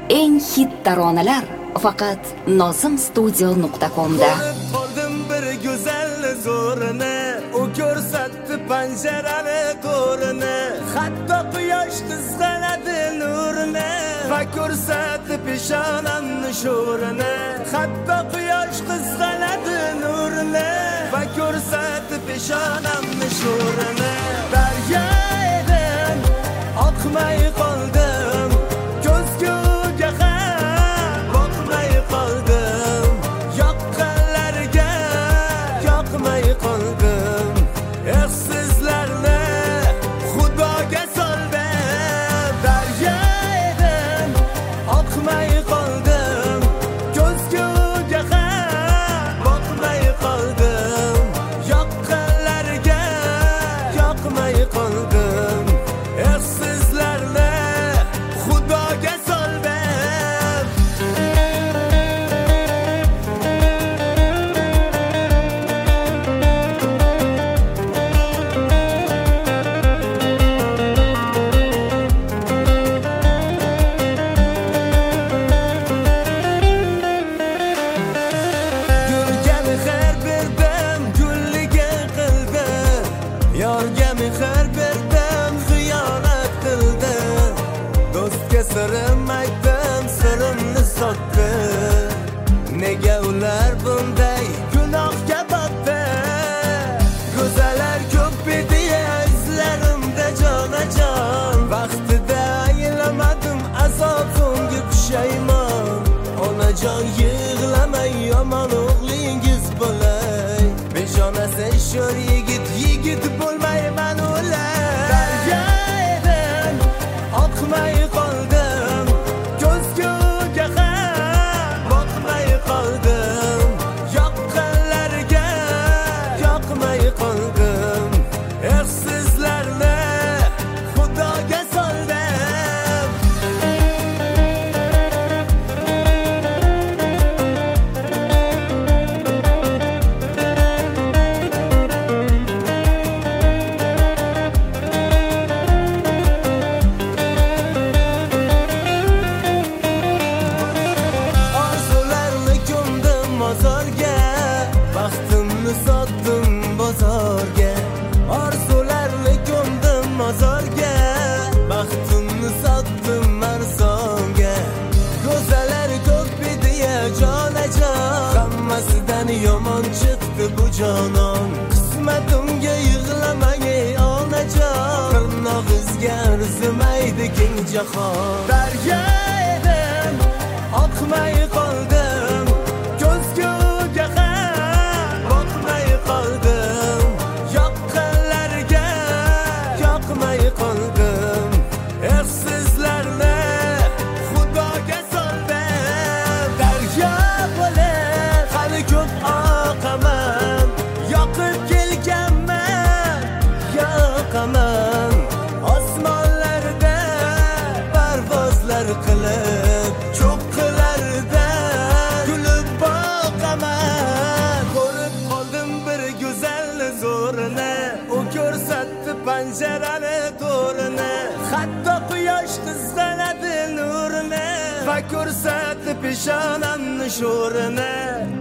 eng hit taronalar faqat nozimstudio.com'da. Qoldim bir go'zal zo'rini, u ko'rsatdi panjarani to'rini, hatto quyosh qizg'aladi nurini va ko'rsatdi peshonamni sho'rini, hatto quyosh qizg'aladi nurini va ko'rsatdi peshonamni sho'rini. Daryo edim, oqmay qoldim, ko'zguga ham boqmay qoldim, yoqqanlarga yoqmay qoldim, sizlarni Xudoga soldim. Daryo edim, oqmay qoldim, ko'zguga ham boqmay qoldim, yoqqanlarga yoqmay qoldim, sizlarni Xudoga soldim. Gulga mehr berdim, gulliga qildim, yorga mehr berdim, xiyonat qildim, do'stga sirim aytdim, sirimni sotdim. Nega ular bunday gunohga botdi? Go'zalar ko'p edi izlarimda jonajon, vaqtida aylamadim, azob so'nggi pushaymon. Onajon yig'lamay, yomon o'g'lingiz bo'lay, beshonasi sho'r yigit, yigit bo'lmayman o'lay. Daryo edim, oqmay qoldim, ko'zguga ham boqmay qoldim, yoqqanlarga yoqmay qoldim, sizlarni Xudoga soldim. Orzularni ko'mdim mozorga, baxtimni sotdim bozorga. Orzularni ko'mdim mozorga, baxtimni sotdim arzonga. Go'zalar ko'p edi jonajon, hammasidan yomon chiqdi bu jonon. Qismatimga yig'lamang ey onajon, tirnog'izga arzimaydi keng jahon. Daryo edim, oqmay qoldim, ko'zguga ham boqmay qoldim, yoqqanlarga yoqmay qoldim, sizlarni Xudoga soldim. Daryo bo'lib hali ko'p oqaman, yoqib kelganman, yoqaman, osmonlarda parvozlar qilib, cho'qqilarda kulib boqaman. Ko'rib qoldim bir go'zal zo'rini, u ko'rsatdi panjarani to'rini, hatto quyosh qizg'aladi nurini va ko'rsatdi peshonamni sho'rini.